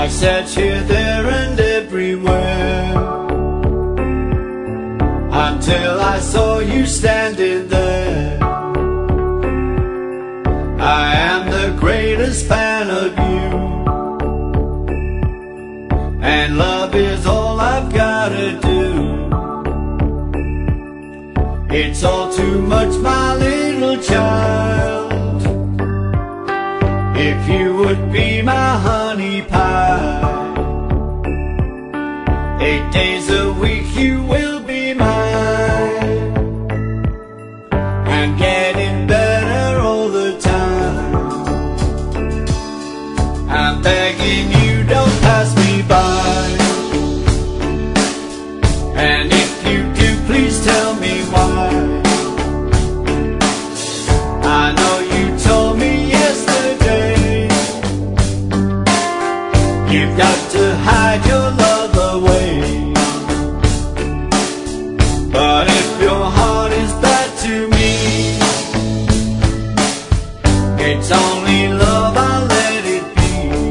I sat here, there and everywhere, until I saw you standing there. I am the greatest fan of you, and love is all I've gotta do. It's all too much, my little child. If you would be my honey pie, 8 days a week you will be mine, and getting better all the time. I'm begging you, don't pass me by, and if you do, please tell me why. I know you told me yesterday you've got to hide your love away, but if your heart is bad to me, it's only love, I'll let it be.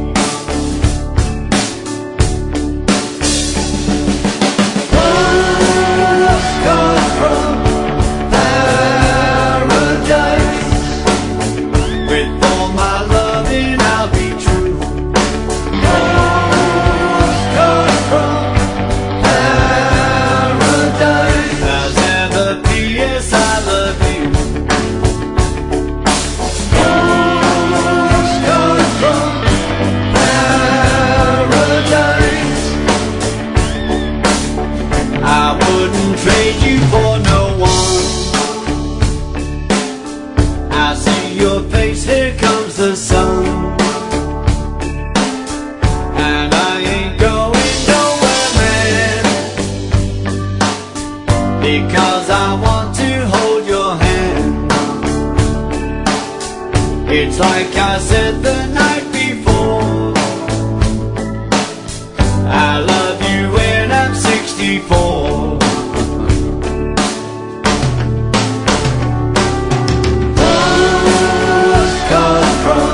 Postcard from paradise, with all my loving I'll be true. Postcard from paradise, as ever, P.S. I love you. Postcard from paradise, I wouldn't trade you for no one. I see your face, here comes the sun, and I ain't going nowhere, man, because I want to hold your hand. It's like I said the night before, I love you when I'm 64. Postcard from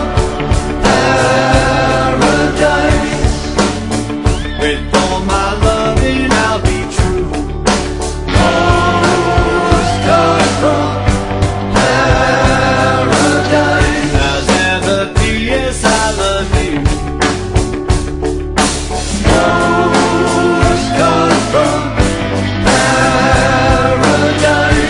paradise, with all my loving I'll be true. Postcard from paradise, as ever, P.S. I love you. Postcard from paradise.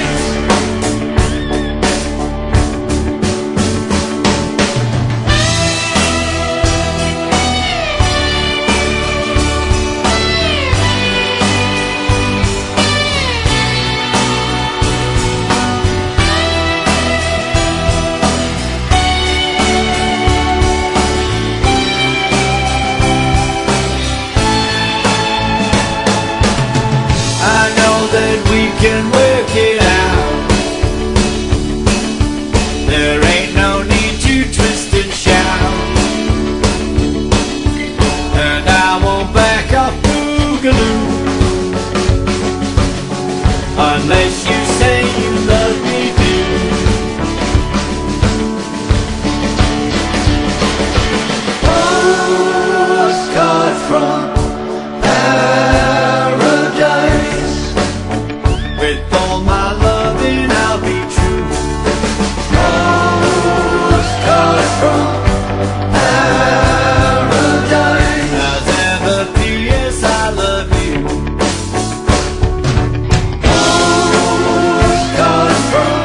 I know that we can work it out. There ain't no need to twist and shout, and I won't back off boogaloo unless you say you love me too. Postcard from paradise, with all my loving I'll be true. Postcard from paradise, as ever, P.S. I love you. Postcard from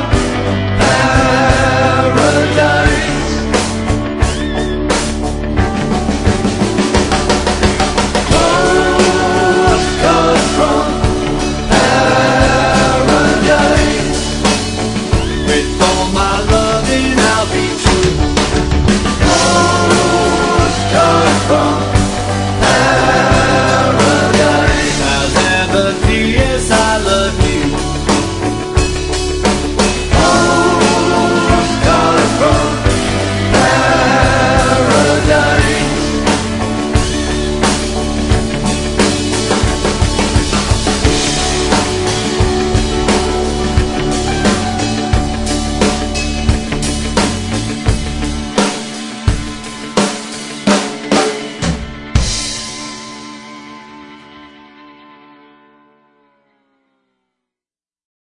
paradise. Postcard from paradise, with all my loving I'll be true. Postcard from paradise, as ever,